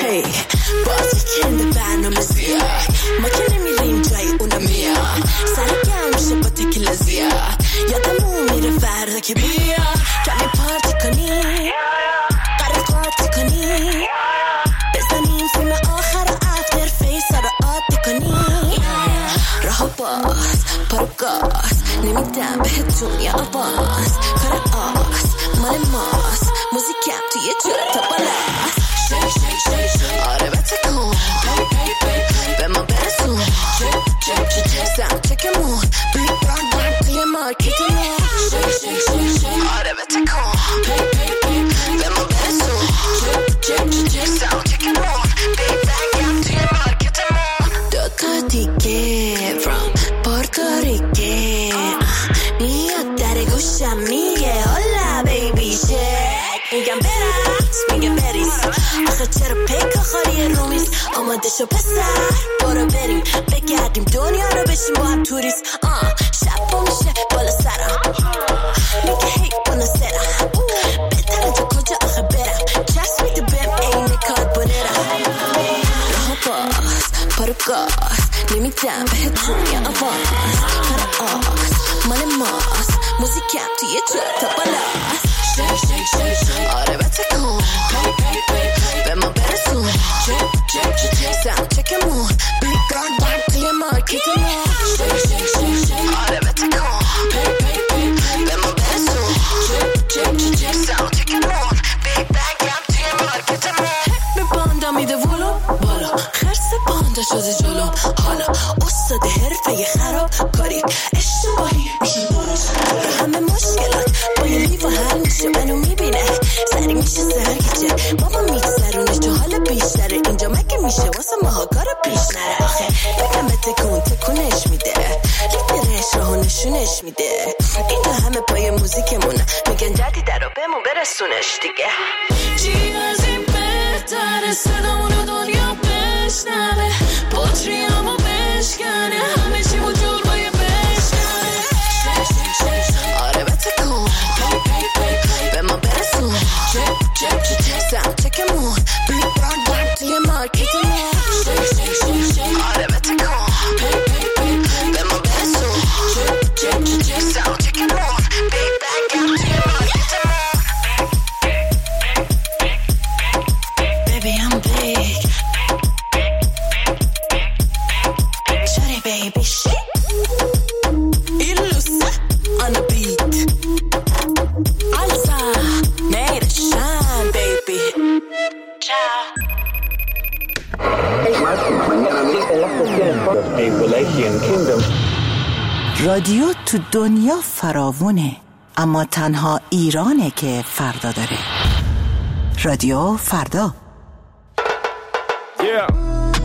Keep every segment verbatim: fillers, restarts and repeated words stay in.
هی بازی کنده برنامه زیاد ما که نمیریم جای اونا میاد سر گرم میشه با تکیلا زیاد یادمون میره فردا که بیا کمی پارتی کنی قرار قاطی کنی بزنیم فیلم آخر و افتر فیس رو عادی کنی راه باز پارو گاز نمیدم بهتون یا آواز کار آس مال ماست موزیکم توی جوره تا بالاست شیک شیک شیک شیک آره بتکن به ما برسون سم چکمون بیگ بران بران توی مارکتمون شیک شیک شیک شیک آره بتکن به ما برسون سم چکمون بیگ بران توی مارکتمون دوتا دیگه from پورتوریکه میاد در گوشم میگه هلا بیبی شک میگم برس میگه بریز آخه چرا پیکا خالی رومیز آماده شو پسر برو بریم بگردیم دنیا رو بشیم با هم توریست آه شب با میشه بالا سرم میگه هی بالا سرم بهتره تا کجا آخه برم چست میده بهم این کار برم راه باز پارو گاز نمیدم بهتون یا آواز کار آس مال ماست موزیکم توی جوره تا بالاست شیک شیک شیک شیک آره بتکن به ما برسون سم چکمون بیگ بران بران توی مارکتمون شیک شیک شیک شیک آره بتکن به ما برسون سم چکمون بیگ بران توی مارکتمون به باندا میده ولو بالا خرس باندا شده جلو حالا استاد حرفه خراب کاری اشتباهی میشه درست همه مشکلات با یه لیوان حل میشه منو میبینه سری میشه سرگیجه بابا میگذرونش تو حال بیشتره اینجا مگه میشه واسه ماها کارا پیش نره آخه بگم به تکون تکونش میده لیدرش راهو نشونش میده اینجا همه پای موزیکمونه میگن جدی درو بهمون برسونش دیگه چی از این بهتره صدامونو دنیا بشنوه بطریامو بشکنه همه چی وجود بایه بشکنه آره بتکن به ما برسون سم چکمون بیگ بران بران توی مارکتمون آره بتکن به ما برسون سم چکمون بیگ بران بران توی مارکتمون Baby I'm big Shorty baby shit Illusa on the beat Alza made it shine baby Ciao رادیو تو دنیا فراوونه اما تنها ایرانه که فردا داره رادیو فردا Yeah.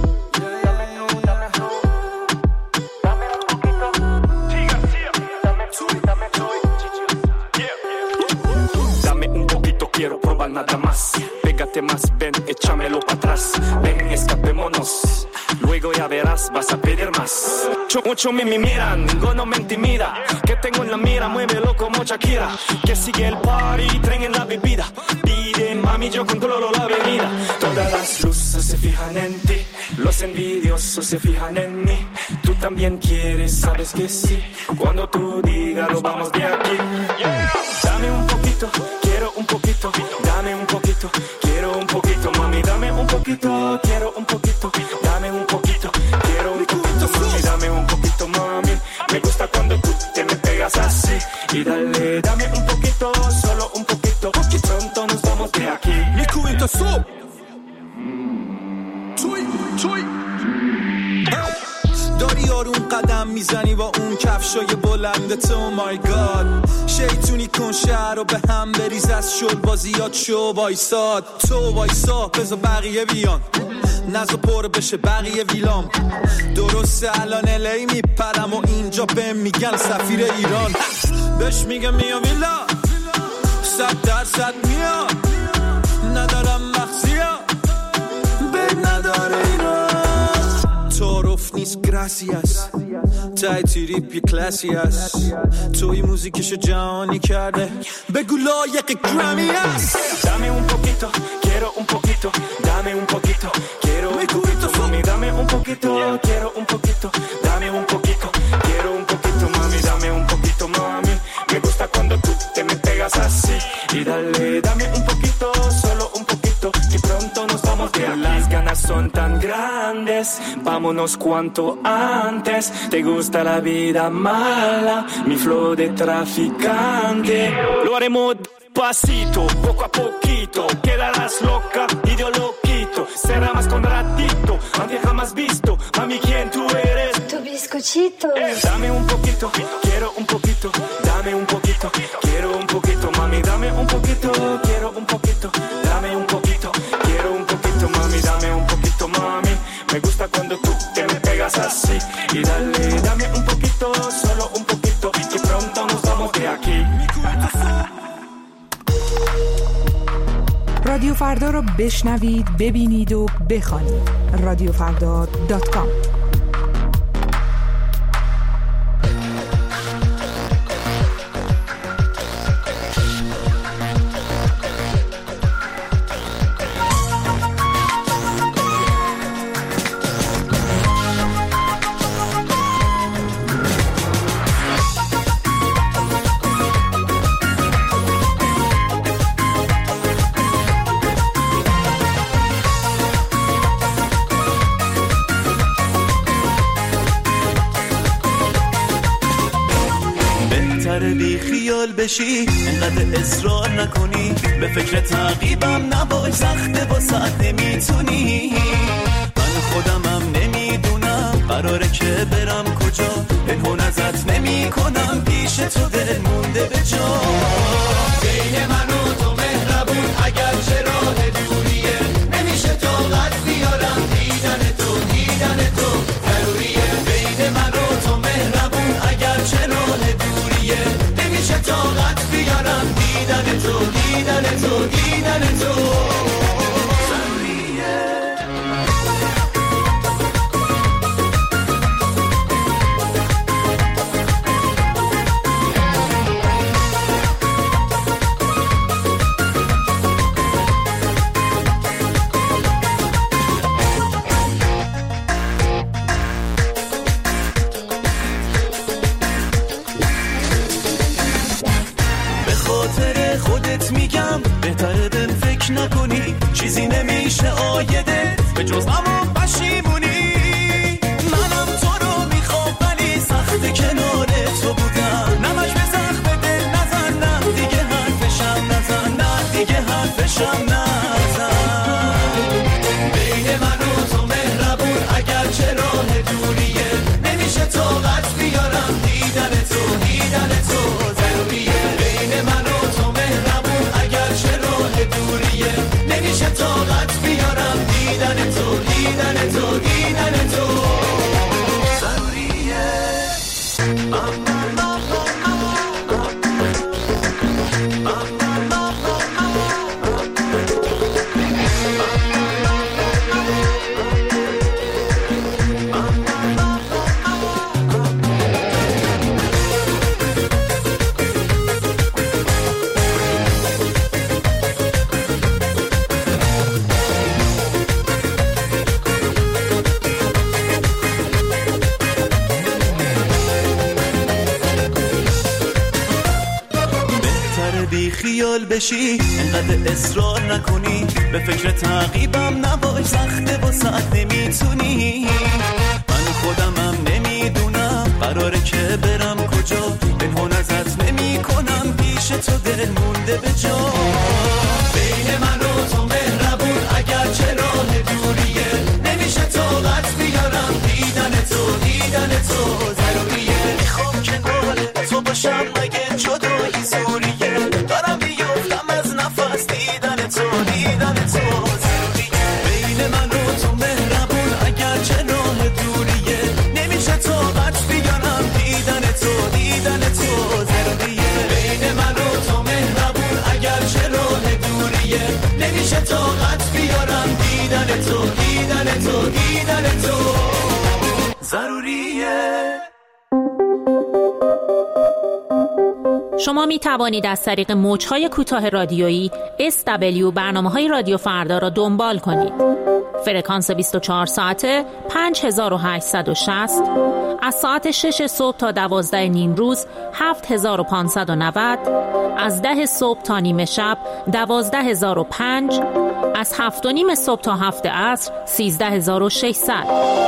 Dame un poquito, quiero probar nada más. Pégate más, ven, échamelo para atrás. Ven, escapémonos. Luego ya verás, vas a pedir más. Mucho, mucho me, me miran, ninguno me intimida. Que tengo en la mira, muévelo como Shakira. Que sigue el party, tren en la bebida. Pide, mami, yo controlo la bebida. Todas las luces se fijan en ti. Los envidiosos se fijan en mí. Tú también quieres, sabes que sí. Cuando tú digas, lo vamos de aquí. Yeah. Dame un poquito, quiero un poquito. Dame un poquito, quiero un poquito. Mami, dame un poquito, quiero un poquito. Dame un poquito, quiero un poquito. Mami, dame un poquito, mami. Me gusta cuando tú te me pegas así. Y dale, dame un poquito, solo un poquito. Que pronto nos vamos de aquí. Mi cubito sub. Chuy, chuy. داری آروم قدم میزنی با اون کفشای بلندت oh my god شیطونی کن شهر رو به هم بریز از شل بازیات شو وایساد تو وایسا بذار بقیه بیان نزا پر بشه بقیه ویلام درسته الان الی میپرم و اینجا بهم میگن سفیر ایران بهش میگم میام ویلا صد درصد میام ندارم مخزیا بد نداره ایران تعارف نیست گراسیاس تای تریپ یه کلاسی هست توی موزیکشو جهانی کرده بگو لایق گرامی هست Dame un poquito, quiero un poquito Dame un poquito, nos vamos de aquí. Las ganas son tan grandes, vámonos cuanto antes. Te gusta la vida mala, mi flow de traficante. Lo haremos pasito, poco a poquito. Quedarás loca y yo lo quito. Será más con ratito, aunque jamás visto. Mami, ¿quién tú eres? Tu bizcochito. Eh, dame un poquito, quiero un poquito. Dame un poquito, quiero un poquito. Mami, dame un poquito, quiero un poquito. Dame un poquito, quiero un poquito. Mami, dame un poquito, mami. Me gusta cuando tú te me pegas así. Y dale, dame un poquito, solo un poquito. Y pronto nos vamos de aquí. رادیو فردا رو بشنوید، ببینید و بخوانید. رادیو فردا دات کام. بی خیال بشی انقدر اصرار نکنی به فکر تعقیبم نباش سخته واسه نمیتونی من خودمم نمیدونم قراره که برم کجا پنهون ازت نمی کنم پیش تو دل مونده به جا بین من و تو مهربون اگر چه راه دوریه نمیشه طاقت بیارم دیدن تو دیدن تو ضروریه بین من و تو مهربون اگر چه راه دوریه نمیشه طاقت بیارم دیدن تو دیدن تو دیدن تو بهتره بهم فکر نکنی چیزی نمیشه آیدت به جز اما پشیمونی منم تو رو میخوام ولی سخت کنار تو بودم نمش به سخت دل نزن نه دیگه حرفشم نزن نه دیگه حرفشم نزن بین من و تو مهربون اگر چه راه دوریه نمیشه طاقت بیارم دیدن تو دیدن تو ضروریه بین من و تو مهربون اگر چه راه دوریه نمیشه طاقت بیارم دیدن تو دیدن تو دیدن تو ضروریه بی خیال بشی انقدر اصرار نکنی به فکر تعقیبم نباش سخته واسه نمیتونی من خودمم نمیدونم قراره که برم کجا پنهون ازت نمی کنم پیش تو دل مونده به جا بین من و تو مهربون اگر چه راه دوریه نمیشه طاقت بیارم دیدن تو دیدن تو ضروریه میخوام کنار تو باشم مگه جدایی زوریه دارم بیفتم از نفس دیدن تو دیدن تو ضروریه بین من و تو مهربون اگر چه راه دوریه نمیشه طاقت بیارم دیدن تو دیدن تو ضروریه بین من و تو مهربون اگر چه راه دوریه نمیشه طاقت بیارم دیدن تو دیدن تو دیدن تو ضروریه. شما می توانید از طریق موج‌های کوتاه رادیویی اس دبلیو برنامه‌های رادیو فردا را دنبال کنید. فرکانس بیست و چهار ساعته پنج هزار و هشتصد و شصت، از ساعت شش صبح تا دوازده نیم روز هفت هزار و پانصد و نود، از ده صبح تا نیمه شب دوازده هزار و پنج، از هفت و نیم صبح تا هفت عصر سیزده هزار و ششصد.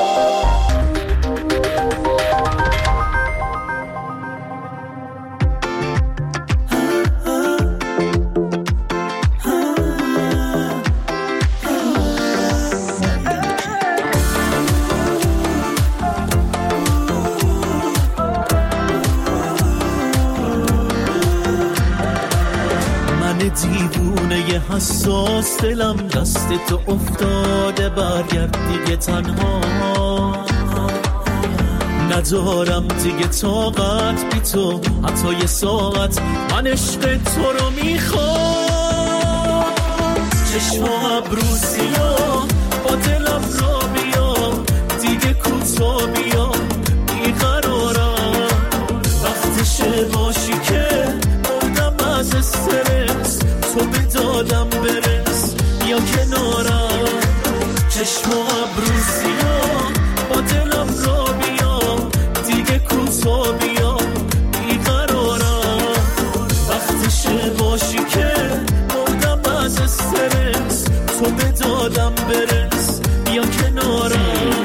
دیوونه ی حساس دلم دست تو افتاده، برگرد دیگه تنها ندارم دیگه طاقت بی تو، حتی یه ساعت من عشق تو رو میخوام. چشم و ابرو سیاه با دلم را بیا، دیگه کوتا بیا بیقرارم، وقتشه باشی که مردم از استرس، تو به دادم برس یا کنارم. چشم و ابرو سیاه با دلم را بیا، دیگه کوتا بیا بیقرارم، وقتشه باشی که مردم از استرس، تو به دادم برس یا کنارم.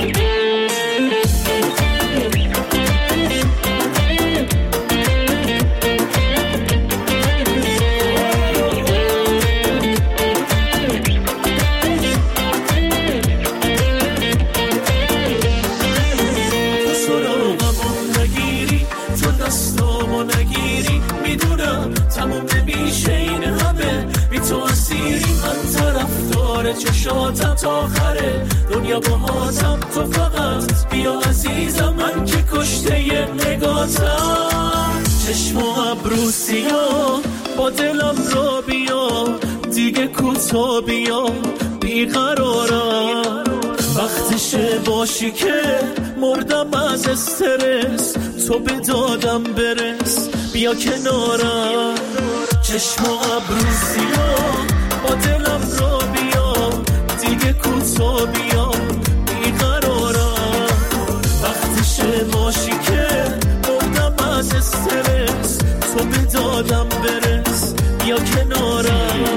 چشاتم تا آخره دنیا باهاتم، تو فقط بیا عزیزم، من که کشته ی نگاتم. چشم و ابرو سیاه با دلم را بیا، دیگه کوتا بیا بیقرارم، وقتشه باشی که مردم از استرس، تو به دادم برس بیا کنارم. چشم و ابرو سیاه با دلم را بیا، دیگه کوتا بیا بیقرارم، وقتشه باشی که مردم از استرس، تو به دادم برس بیا کنارم.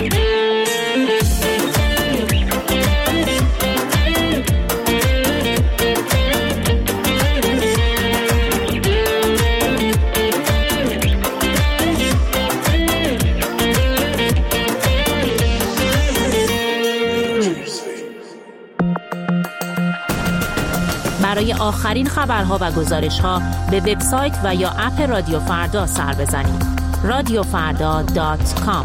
برای آخرین خبرها و گزارش‌ها به وبسایت و یا اپ رادیو فردا سر بزنید. رادیو فردا دات کام.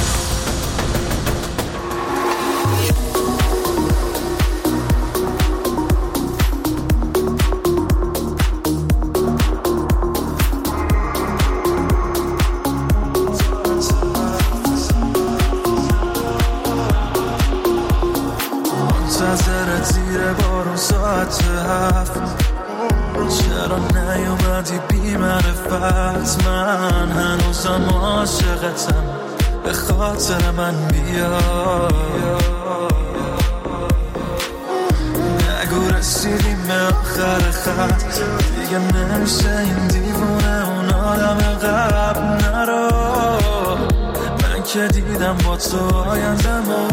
منتظر زیر بارون ساعت هفت، چرا نیومدی بی معرفت؟ من هنوزم عاشقتم، به خاطر من بیا. نگو رسیدیم به آخر خط، دیگه نمیشه این دیوونه اون آدم قبل نرو. من که دیدم با تو آینده ما،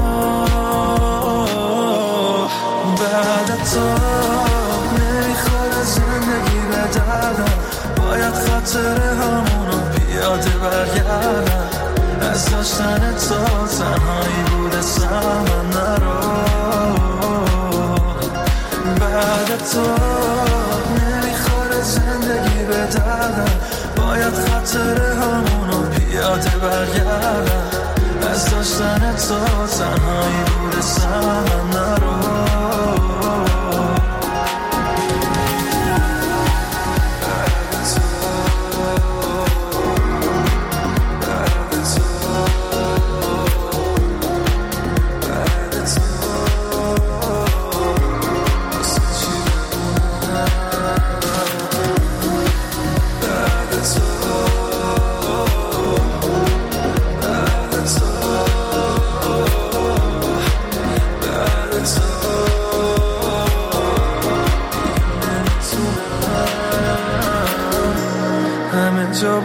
بعد تو نمیخوره زندگی به دردم، باید خاطره همونو پیاده برگردم. از داشتن تو تنهایی بوده سمن نرو. بعد تو نمیخوره زندگی به دردم، باید خاطره همونو پیاده برگردم. از داشتن تو تنهایی بوده سمن نرو.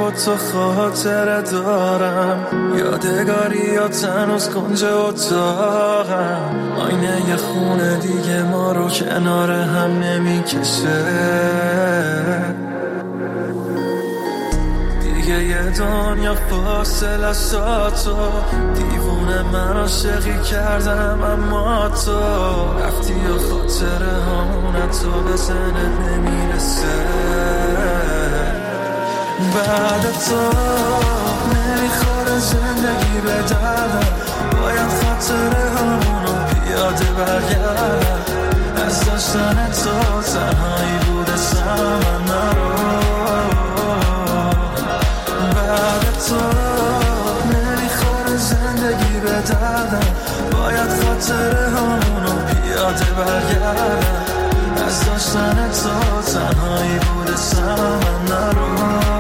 با تو خاطره دارم، یادگاریات هنوز کنج اتاقم، آینه یه خونه دیگه ما رو کنار هم نمیکشه، دیگه یه دنیا فاصله است تو، دیوونه من عاشقی کردم اما تو رفتی و خاطره همونه تو به ذهنت نمیرسه، بعد تو نمیخوره زندگی به دردم، باید خاطره همونو پیاده برگردم، از داشتن تو تنهایی بوده سمن نرو، بعد تو نمیخوره زندگی به دردم، باید خاطره همونو پیاده برگردم، از داشتن تو تنهایی بوده سمن نرو.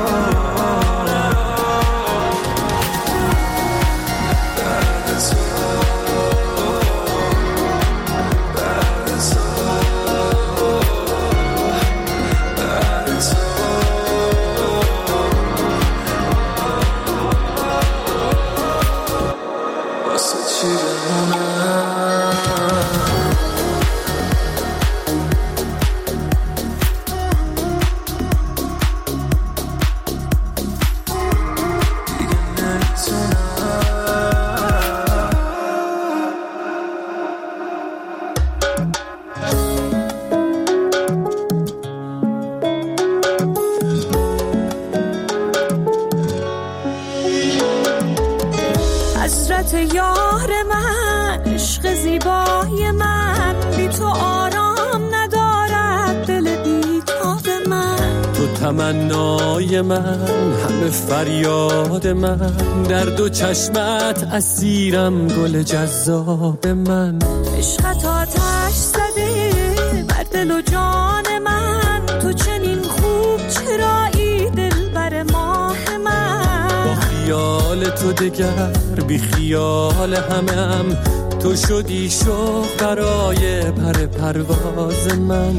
یار من، عشق زیبای من، بی تو آرام ندارد دل بیتاب من، تو تمنای من، همه فریاد من، در دو چشمت اسیرم گل جذاب من، عشقت آتش زده بر دل و جان من، تو چنین خوب چرایی دل بر ماه من، با خیال تو دگر بی خیال همم، تو شدی شوق برای پر پرواز من،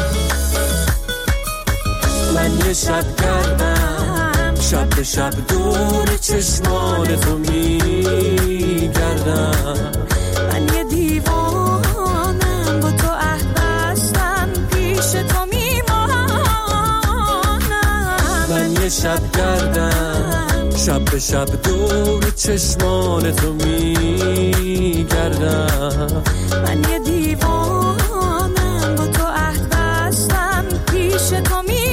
من یه شب گردم شب به شب دور چشمان تو میگردم، من یه دیوانم با تو عهد بستم پیش تو میمانم، من یه شب گردم شب به شب دور چشمان تو میگردم، من یه دیوانم با تو عهد بستم پیش تو میمانم.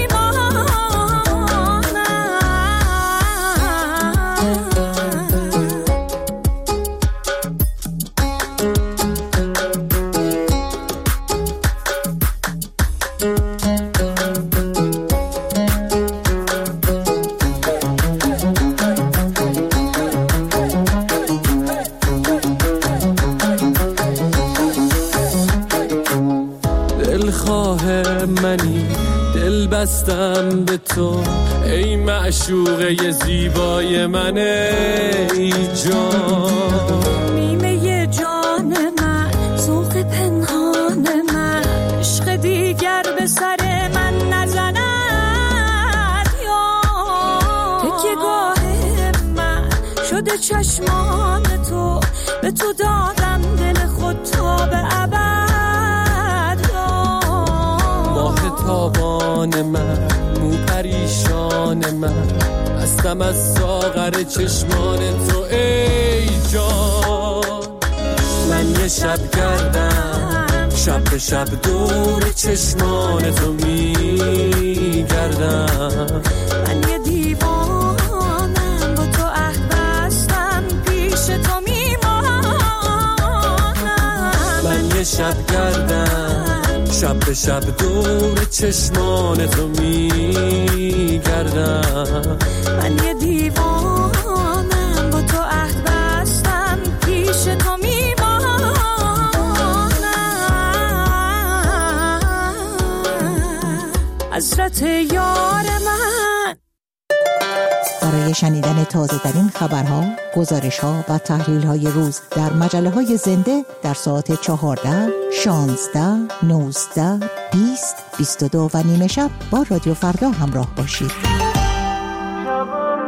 بستم به تو ای معشوقه زیبای من، ای جان نیمه جان من، ذوق پنهان من، عشق دیگر به سر من نزند یا تکیه گاه من شده چشمان تو، به تو دادم دل خود تا به ابد، تابان من، مو پریشان من، هستم از ساغر چشمان تو ای جان، من یه شب گردم شب به شب دور چشمان تو میگردم، من یه دیوانم با تو عهد بستم پیش تو میمانم، من یه شب گردم شب به شب دور چشمان تو میگردم، من یه دیوانم با تو عهد بستم پیش تو میمانم. حضرت یار من. برای شنیدن تازه‌ترین خبرها، گزارش‌ها و تحلیل‌های روز در مجله‌های زنده در ساعت چهارده، شانزده، نوزده، بیست، بیست و دو و نیمه شب با رادیو فردا همراه باشید.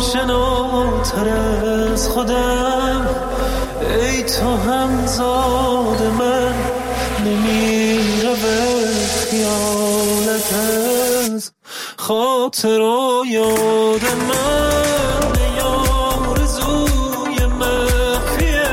آشناتر از خودم، ای تو همزاد من، نمی رود خیالت از خاطر و یاد من. ای آرزوی مخفیه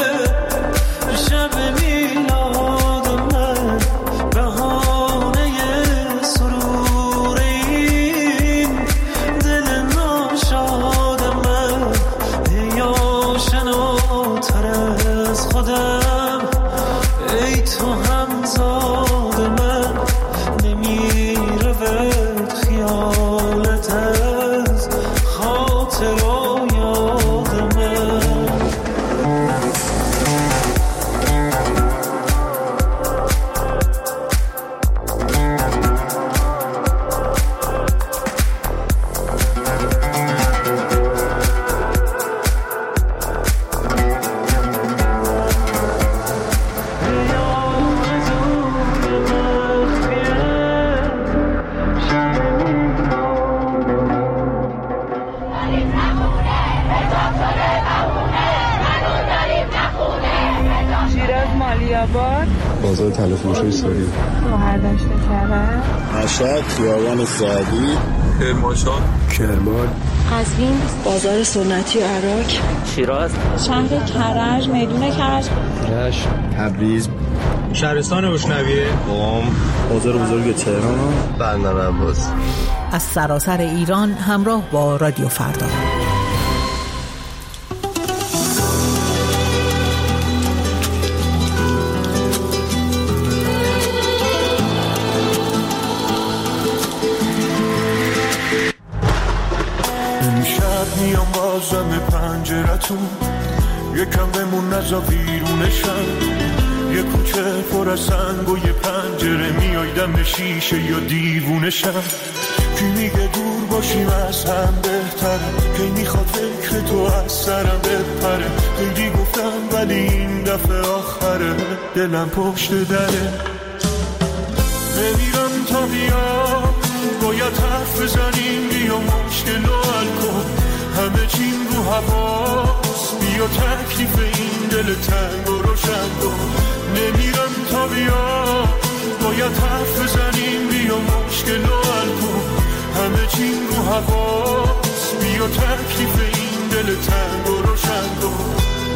شب میلاد من، بهانه سرور این دل ناشاد من. ای آشناتر از خودم، ای تو همزاد من، نمی رود خیالت از خاطر و یاد من. بازار تلفروشی ساری، شوهر داشته کرد، مشهد، خیابان سعدی، کرمانشاه، کرمان، قزوین، بازار سنتی و عراق، شیراز، شهر کرج، میدون کرج، رشت، تبریز، شهرستان بشنویه، قم، بازار بزرگ تهران، بندر عباس. از سراسر ایران همراه با رادیو فردا. میام بازم پنجرتون، یکم بمون نزا بیرونشم، یه کوچه پر از سنگ و یه پنجره، میایدم به شیشه یا دیوونشم. کی میگه دور باشیم از هم بهتره، کی میخواد فکر تو از سرم بپره. خیلی گفتم ولی این دفعه آخره، دلم پشت دره. نمیرم تا بیام، باید حرف بزنیم، بیا مشکل و حل کن. همه چیم رو حواس، بیا تکلیف این دل تنگ و روشن کن. نمیرم تا بیام، باید حرف بزنیم، بیا مشکل و حل کن. همه چیم رو حواس، بیا تکلیف این دل تنگ و روشن کن.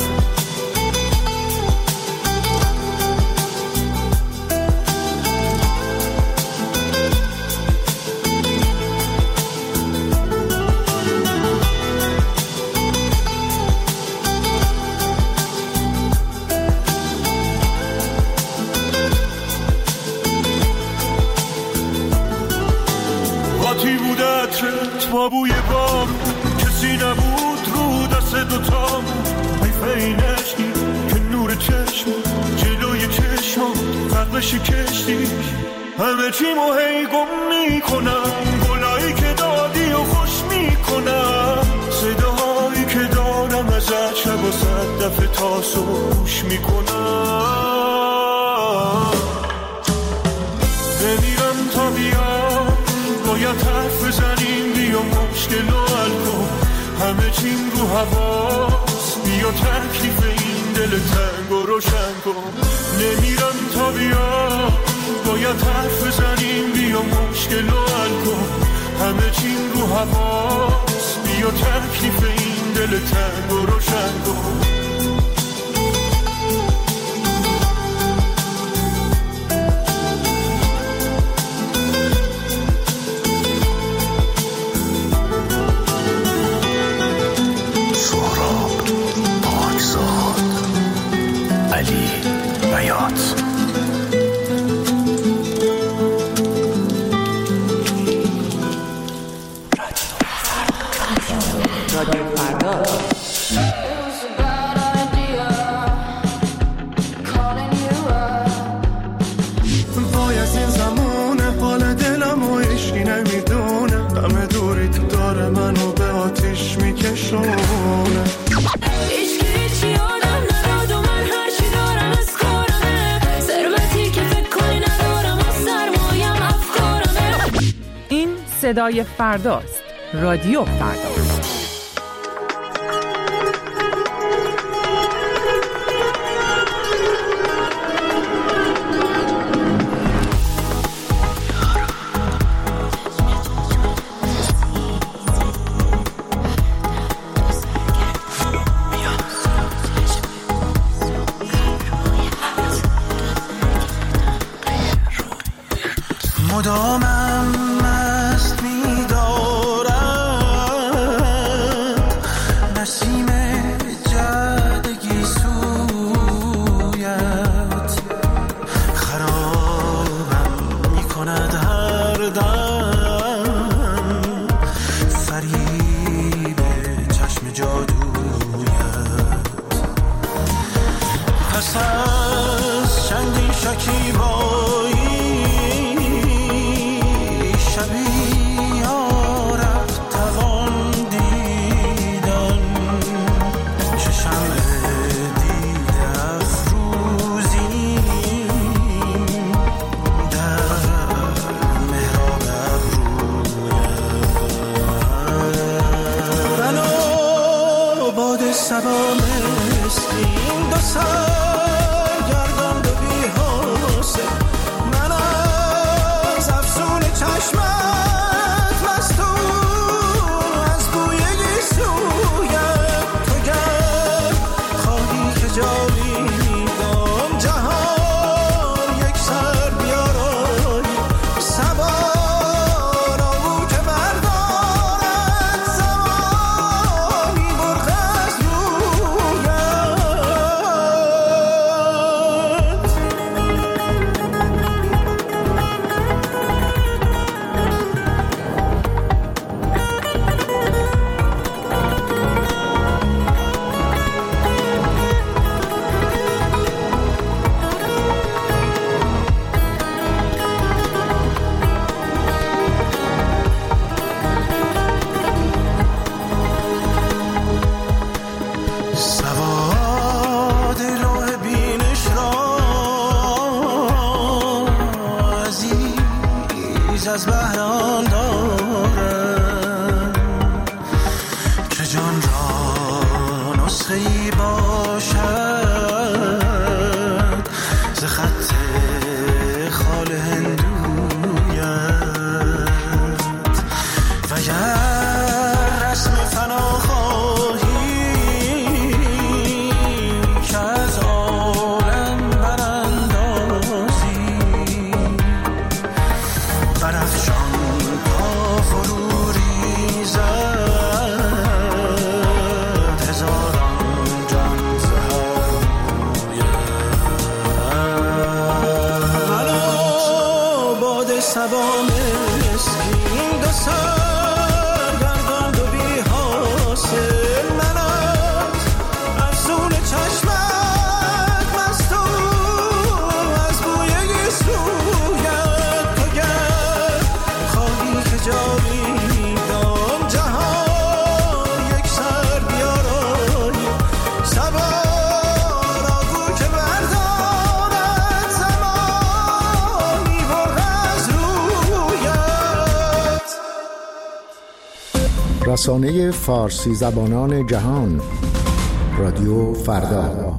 با بوی بارون کسی نبود رو دست دوتام، حیفه این عشقی که نور چشم جلوی چشم فرقش کشتی. همه چی مو هی گم میکنم، گلایی که دادی و خوش میکنم، صداهایی که دارم ازت شب و صد دفعه تا صبح گوش میکنم. نمیرم تا بیام، باید حرف بزنیم، بیا مشکل و حل کن. همه چیم رو حواس، بیا تکلیف این دل تنگ و روشن کن. نمیرم تا بیام، باید حرف بزنیم، بیا مشکل و حل کن. همه چیم رو حواس، بیا تکلیف این دل تنگ و روشن کن. علی بیات. رادیو فردا. وای از این زمونه، حال دلم و عشقی نمیدونه، همه دوری تو داره منو به آتیش میکشونه. صدای فرداست. رادیو فردا. رسانه فارسی زبانان جهان، رادیو فردا.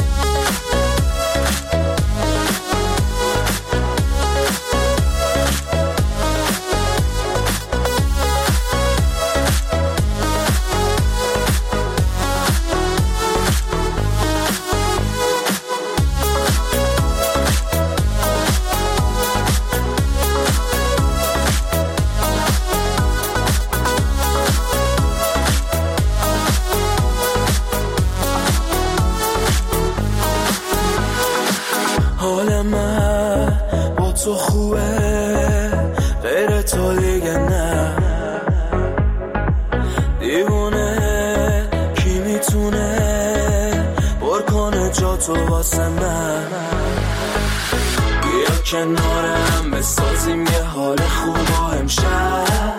کنارم بسازیم یه حال خوبا امشب،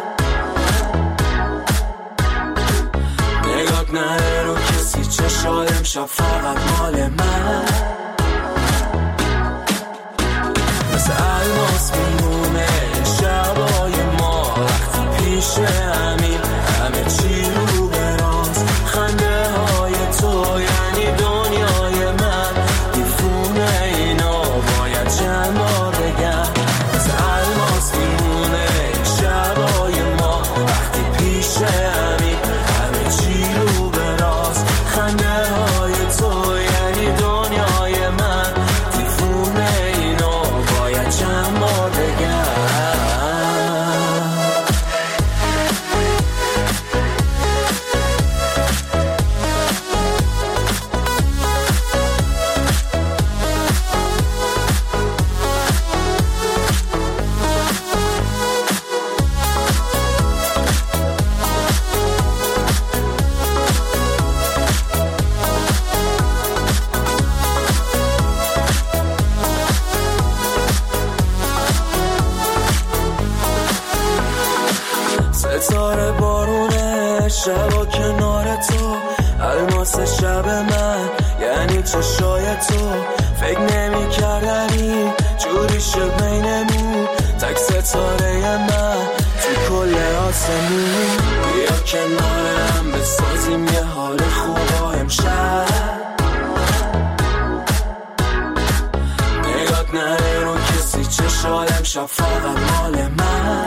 نگات نره رو کسی چشای امشب فقط مال من، مثل الماس میمونه شبای ما وقتی پیش همین همه چی رو براز، خنده های تو یعنی دنیای من، دیفونه اینا باید چند بار بگم، مثل الماس میمونه شبای ما وقتی پیش همین همه چی رو براز، خنده های تو یعنی دنیای من، دیفونه اینا باید چند بار بگم. ستاره بارونه شبا کنار تو، الماس شب من یعنی چشای تو، فکر نمی کردنی جوری شد بینمون، تک ستاره من تو کل آسمون، بیا کنارم بسازیم یه حال خوبا امشب، نگات نره رو کسی چشای امشب فقط مال من،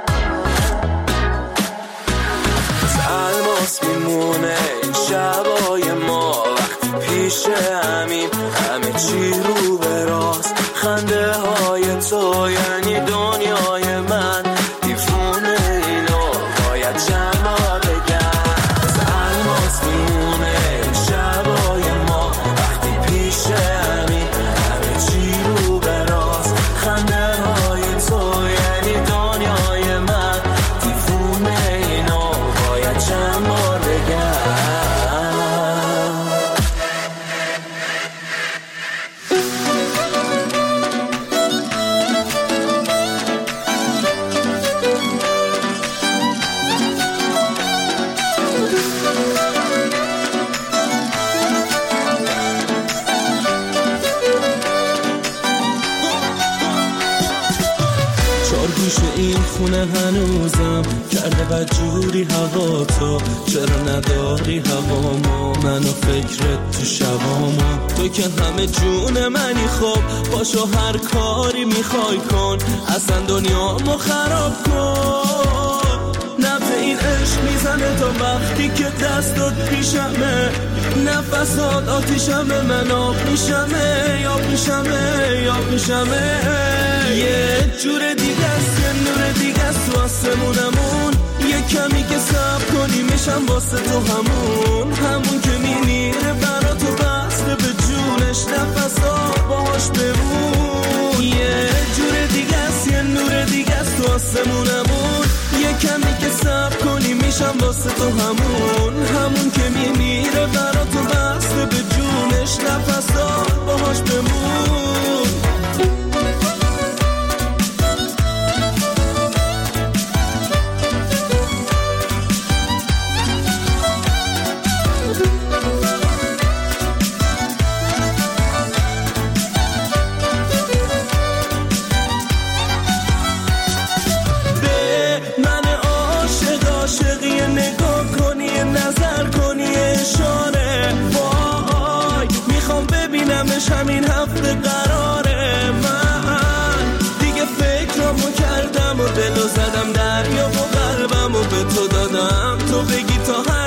الماس میمونه این شبای ما وقتی پیش همین همه چی رو براز، خنده های تو یعنی دنیای من، دیفونه اینا باید چند بار بگم، الماس میمونه این شبای ما وقتی پیش همین همه چی رو براز، خنده های تو یعنی دنیای من، دیفونه اینا باید چند بار بگم. این خونه هنوزم کرده بدجوری هوا، تو چرا نداری هوامو، منو فکرت تو شبامو، تو که همه جون منی، خب باشو هر کاری میخوای کن، اصلا دنیامو خراب کن، نبض این عشق میزنه تا وقتی که دستات پیشمه، نفسات آتیشمه، من آب میشمه یا میشمه یا میشمه، یه جور دیگه است، یه نور دیگه است تو آسمونمون، یه کمی که صبر کنی میشم واسه تو همون، همون که میمیره برا تو بسته به جونش، نفسا باهاش بمون، یه جور دیگه است، یه نور دیگه است تو آسمونمون، یه کمی که صبر کنی میشم واسه تو همون، همون که میمیره برا تو بسته به جونش، نفسا باهاش بمون. به من عاشق عاشقی نگاه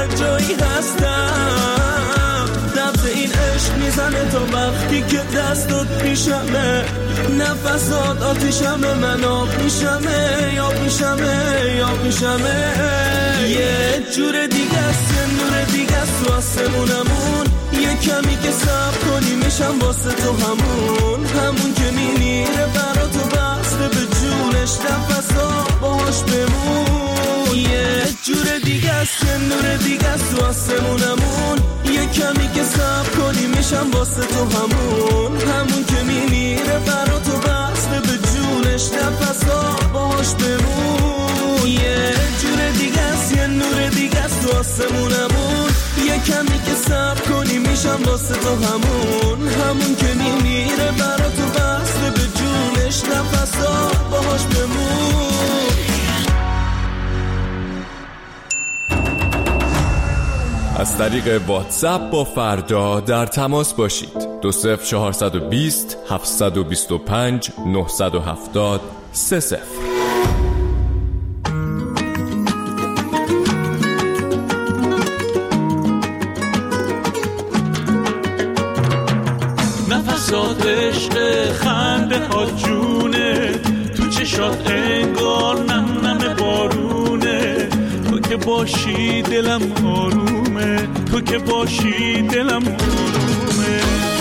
هر جایی هستم. نبض این عشق میزنه تا وقتی که دستات پیشمه، نفسات آتیشمه، من آب میشمه، یاب میشمه، یاب میشمه. یه جور دیگه است، یه نور دیگه است تو آسمونمون. یه کمی که صبر کنی میشم واسه تو همون، همون که میمیره برا تو بسته به جونش، نفسا باهاش بمون. یه جور دیگه است، یه نور دیگه است تو آسمونمون. یه کمی که صبر کنی میشم واسه تو همون، همون که میمیره برا تو بسته به جونش، نفسا باهاش بمون. یه جور دیگه است، یه نور دیگه است تو آسمونمون. یه کمی که صبر کنی میشم واسه تو همون، همون که میمیره برا تو بسته به جونش، نفسا باهاش بمون. از طریق واتساپ با فردا در تماس باشید. دو صفر چهارصد و بیست هفتصد و بیست و پنج نهصد و هفتاد سه صفر. نفسات عشق خنده ها جونه، تو چشات انگار نم نم بارونه. تو که باشی دلم آرومه، تو که باشی دلم آرومه.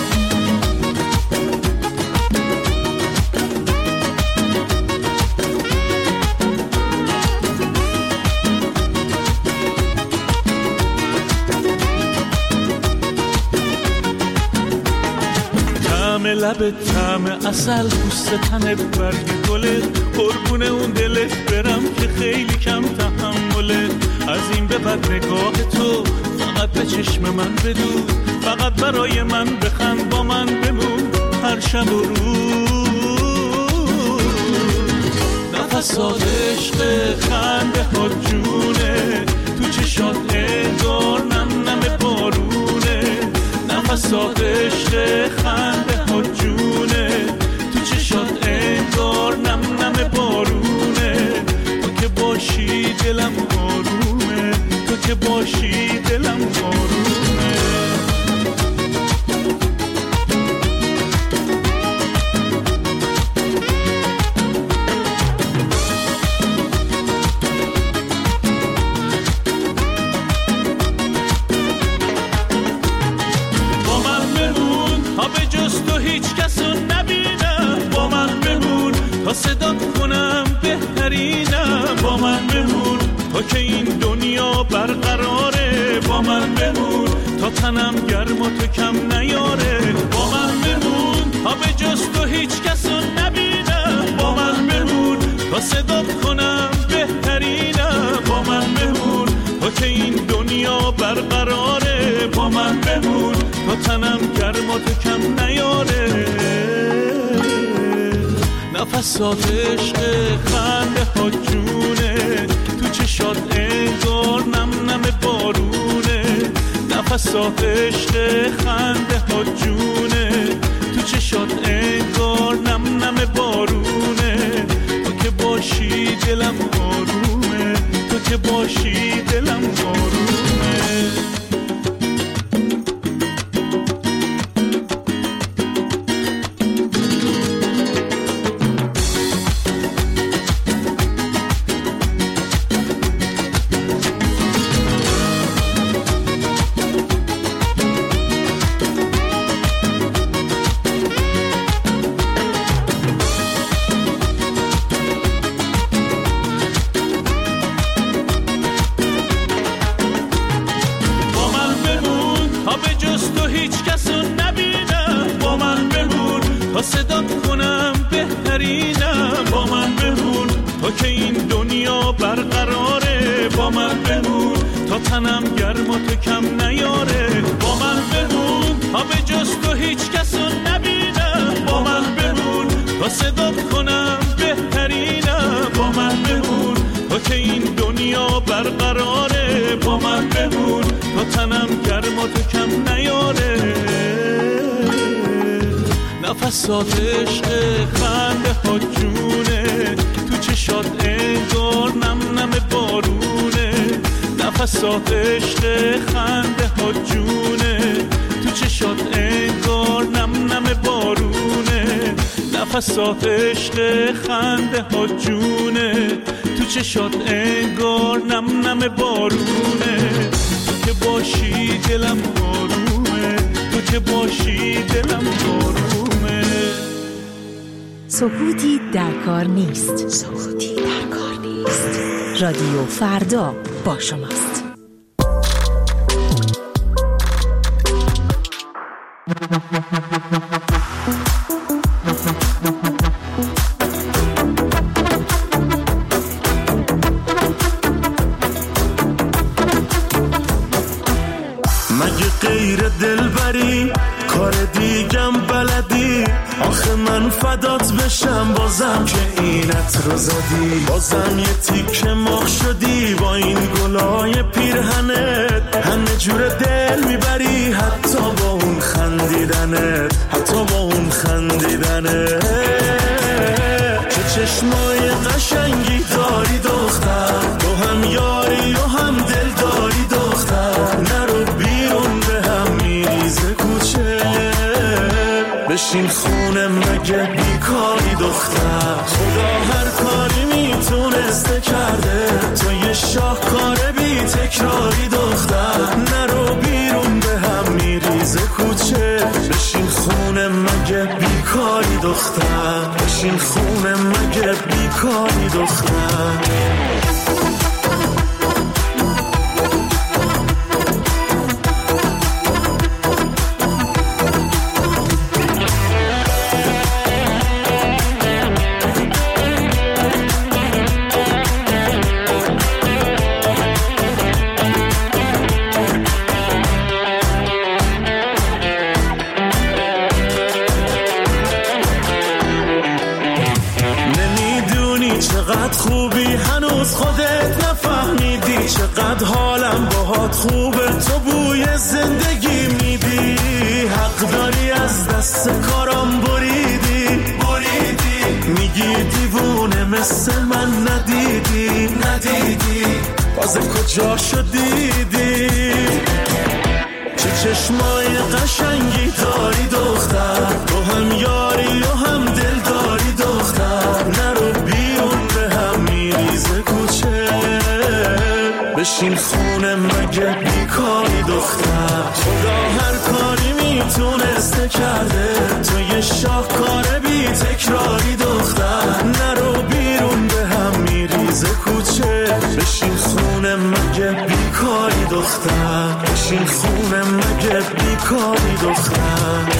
طعم لبت طعم عسل، پوست تنت برگ گلت، قربون اون دلت برم که خیلی کم تحمله. از این به بعد نگاه تو فقط به چشم من بدو، فقط برای من بخند، با من بمون هر شب و روز. نفسات عشق خنده ها جونه، تو چشات انگار نم نم بارونه. نفسات عشق خنده ها جونه، تو چشات انگار نم نم بارونه. تو که باشی دلم آرومه، تو که باشی دلم آرومه. با من بمون تا به جز تو هیچ کسو نبینم، با من بمون تا صدات کنم بهترینم. با من بمون تا که این دنیا برقراره، با من بمون تا تنم گرم و تو کم نیاره. با من بمون تا به جز تو هیچ کسو نبینم، با من بمون تا صدات کنم بهترینم. با من بمون تا که این دنیا برقراره، با من بمون تا تنم گرم و تو کم نیاره. نفسات عشق خنده ها جونه، تو چشات انگار نم نم بارونه. نفسات عشق خنده ها جونه، تو چشات انگار نم نم بارونه. تو که باشی دلم آرومه، تو که باشی دلم آرومه. صدات کنم بهترینم. با من بمون تا که این دنیا برقراره، با من بمون تا تنم گرم و تو کم نیاره. با من بمون تا به جز تو هیچ کسو نبینم، با من بمون تا صدات کنم بهترینم. با من بمون تا که این دنیا برقراره، با من بمون تا تنم گرم و تو کم نیاره. نفسات عشق خنده ها جونه، تو چشات انگار نم نم بارونه. نفسات عشق خنده ها جونه، تو چشات انگار نم نم بارونه. نفسات عشق خنده ها جونه، تو چشات انگار نم نم بارونه. تو که باشی دلم آرومه، تو که باشی دلم آرومه. سکوتی در کار نیست، سکوتی در کار نیست. رادیو فردا با شماست. مگه غیر دلبری کار دیگم بلدی؟ آخه من فدات بشم بازم که اینت رو زدی. بازم یه تیکه مخ شدی با این گلای پیرهنت. همه جور دل میبری حتی با اون خندیدنت، حتی با اون خندیدنت. چه چشمای قشنگی داری دختر، تو هم یاری و هم دل داری دختر. نرو بیرون به هم میریزه کوچه، بشین خونه مگه بیکاری دختر. خدا هر کاری میتونسته کرده، تو یه شاهکار بی تکراری دختر. نرو بیرون به هم میریزه کوچه، بشین خونه مگه بیکاری دختر. بشین خونه مگه بیکاری دختر. خوبی هنوز خودت نفهمیدی، چقدر حالم باهات خوبه، تو بوی زندگی میدی. حق داری از دست کارم بریدی بریدی، میگی دیوونه مثل من ندیدی ندیدی. باز کجا شدیدی؟ چه چشمای قشنگی داری دختر، تو هم یاری و هم دل داری دختر. نرو بیرون به هم میریزه کوچه، بشین خونه مگه بیکاری دختر. خدا هر کاری میتونسته کرده، تو یه شاهکار بی تکراری دختر. نرو بیرون به هم میریزه کوچه، بشین خونه مگه بیکاری دختر. بشین خونه مگه بیکاری دختر.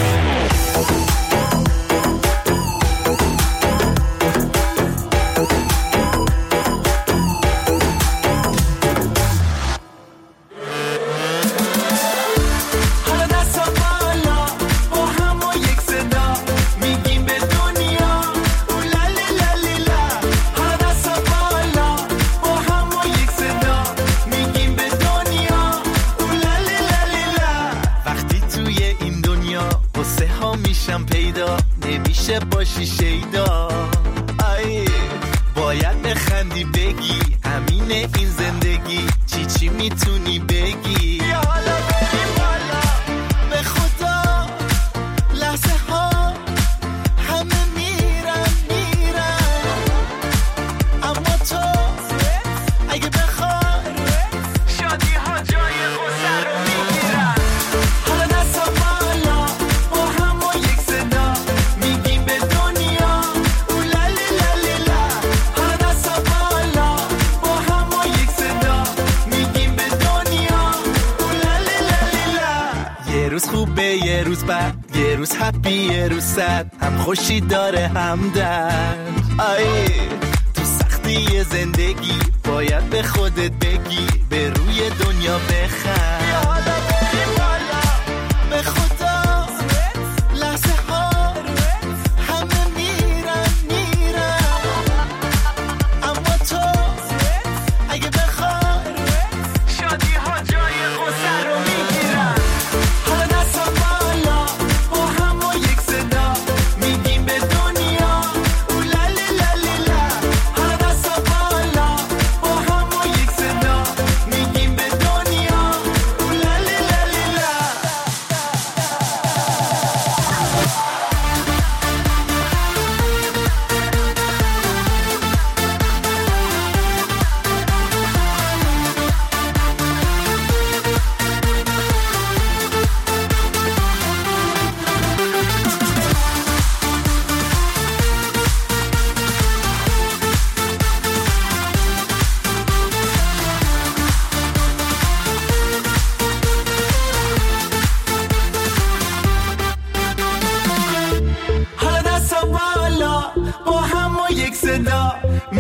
باشی شیدا، آی باید بخندی بگی همینه این زندگی. چی چی میتونی بگی؟ بیا حالا بریم بالا، به خدا لحظه ها همه میرن میرن، اما تو اگه بخوای شادی ها جای غصه رو میگیرن. حالا دستا بالا با هم و یک صدا میگیم به دنیا اولالی لالی لا. حالا دستا بالا با هم و یک صدا میگیم به دنیا اولالی لالی لا. یه روز خوبه یه روز بد، یه روز هپی یه روز سد، هم خوشی داره هم درد. آی تو سختی زندگی باید به خودت بگی، به روی دنیا بخند. بیا حالا بریم بالا، به خدا لحظه ها همه میرن میرن، اما تو اگه بخوای شادی ها جای غصه رو میگیرن. حالا دستا بالا با هم و یک صدا میگیم به دنیا اولالی لالی لا. حالا دستا بالا با هم و یک صدا میگیم به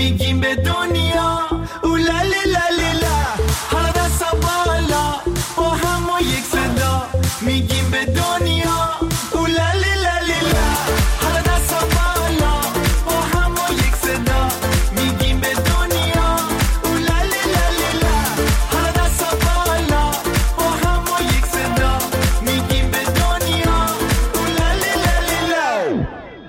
میگیم به دنیا اولالی لالی لا. حالا دستا بالا با هم و یک صدا میگیم به دنیا اولالی لالی لا. حالا دستا بالا با هم و یک صدا میگیم به دنیا اولالی لالی لا. حالا دستا بالا با هم و یک صدا میگیم به دنیا اولالی لالی لا.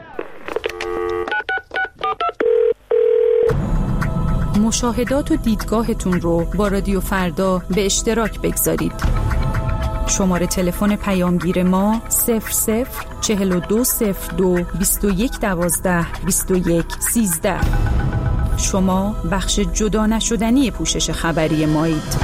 مشاهدات و دیدگاهتون رو با رادیو فردا به اشتراک بگذارید. شماره تلفن پیامگیر ما صفر صفر چهل و دو صفر دو بیست و یک دوازده بیست و یک سیزده. شما بخش جدا نشدنی پوشش خبری مایید.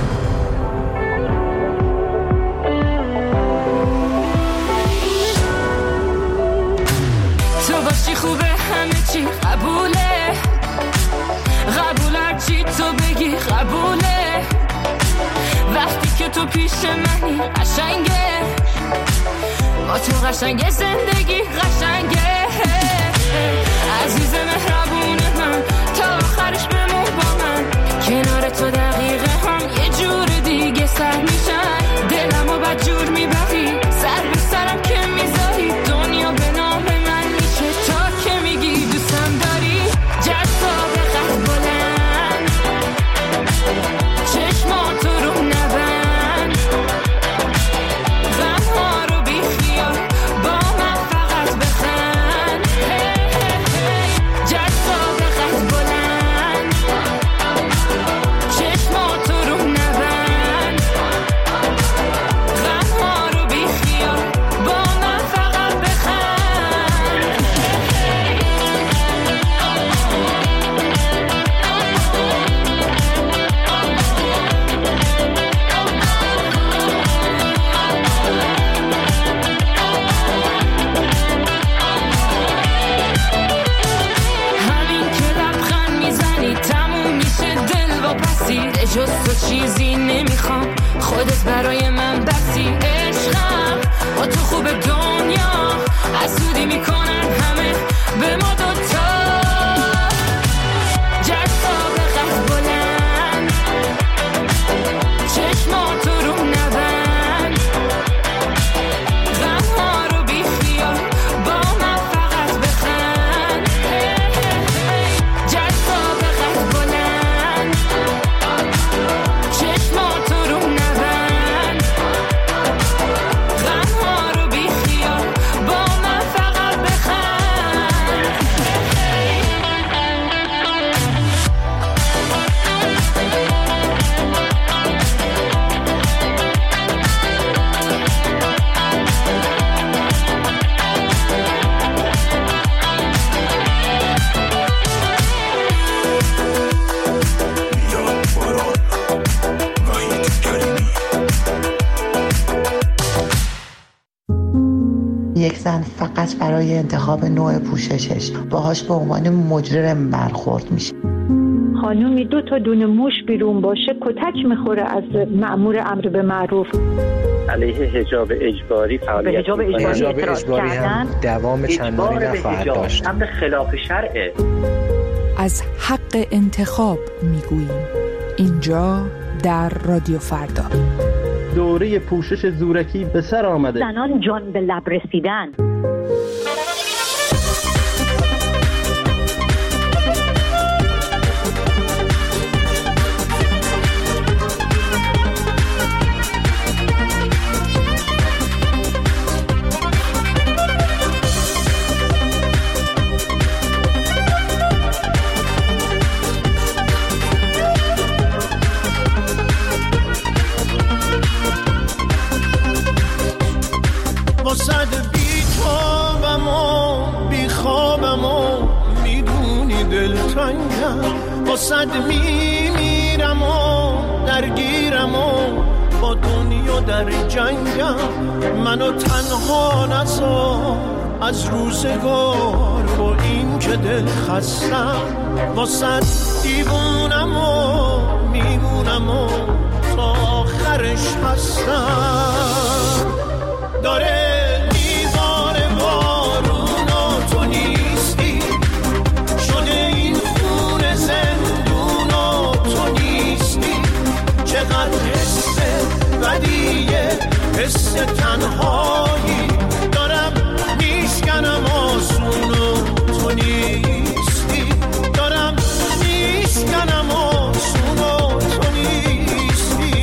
تو باشی خوبه همه چی قبوله، قبول هرچی تو بگی قبوله. وقتی که تو پیش منی قشنگه، با تو قشنگه زندگی قشنگه. عزیز مهربون من تا آخرش بمون با من، کنار تو دقیقه هم یه جور دیگه سر میشن. دلم و بد جور میبری سر به سرم که میذاری، دنیا به نام من میشه تا که میگی دوستم داری. جذاب قد بلند چشماتو رو نبند، غمها رو بی خیال با من فقط بخند. جذاب قد بلند چشماتو رو نبند، غمها رو بی خیال با من فقط بخند. همین که لبخند میزنی تموم میشه دل و پسی، جز تو چیزی نمیخوام خودت برای من بسی. عشقم با تو خوب دنیا حسودی میکنن همه به ما دوتا. جذاب قد بلند چشماتو رو نبند، غمها رو بی خیال با من فقط بخند. جذاب قد بلند چشماتو رو نبند، غمها رو بی خیال با من فقط بخند. یک زن فقط برای انتخاب نوع پوششش باهاش به عنوان مجرم برخورد میشه. خانومی دو تا دونه موش بیرون باشه کتک میخوره از مأمور امر به معروف. علیه حجاب اجباری فعالیت حجاب اجباری, حجاب اجباری هم دوام چندانی نخواهد داشت. امر خلاف شرعه. از حق انتخاب میگوییم اینجا در رادیو فردا. دوره پوشش زورکی به سر آمده. زنان جان به لب رسیدن. واسد بی خوابم و بی خوابم و میدونی دلتنگم، واسد میمیرم و درگیرم و با دنیا در جنگم. منو تنها نذار از روزگار با این که دل خستم، واسد دیوونم و میمونم و تا آخرش هستم. داره میباره بارون و تو نیستی، شده این خونه حس تنهایی دارم میشکنم آسونو تو نیستی دارم میشکنم آسونو تو نیستی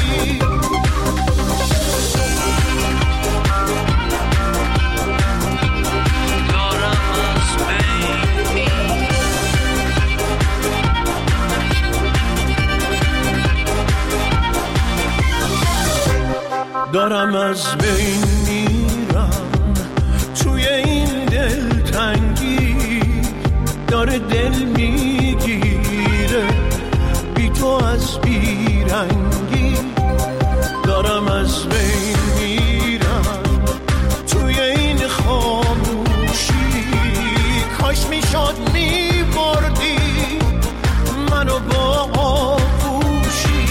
دارم از بین میرم توی این دلتنگی داره دل میگیره بی تو از بیرنگی دارم از بین میرم توی این خاموشی کاش میشد میبردی منو با آغوشی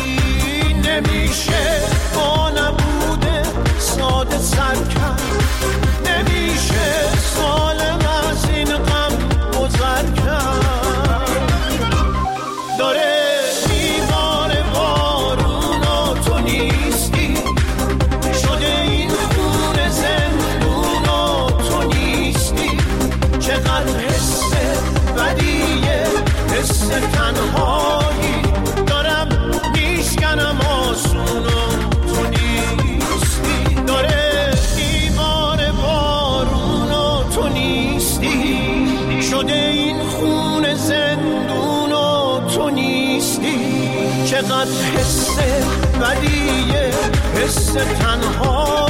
نمیشه با نبوده ساده سر کرد نمیشه سالم از این غم گذر کرد داره میباره بارون و تو نیستی شده این خون زندون و تو نیستی چقدر حس بدیه حس تنهایی دارم میشکنم آسونو تو نیستی داره دیوار بارون و تو نیستی شده این خون زندون و تو نیستی چقدر حس بدیه حس تنها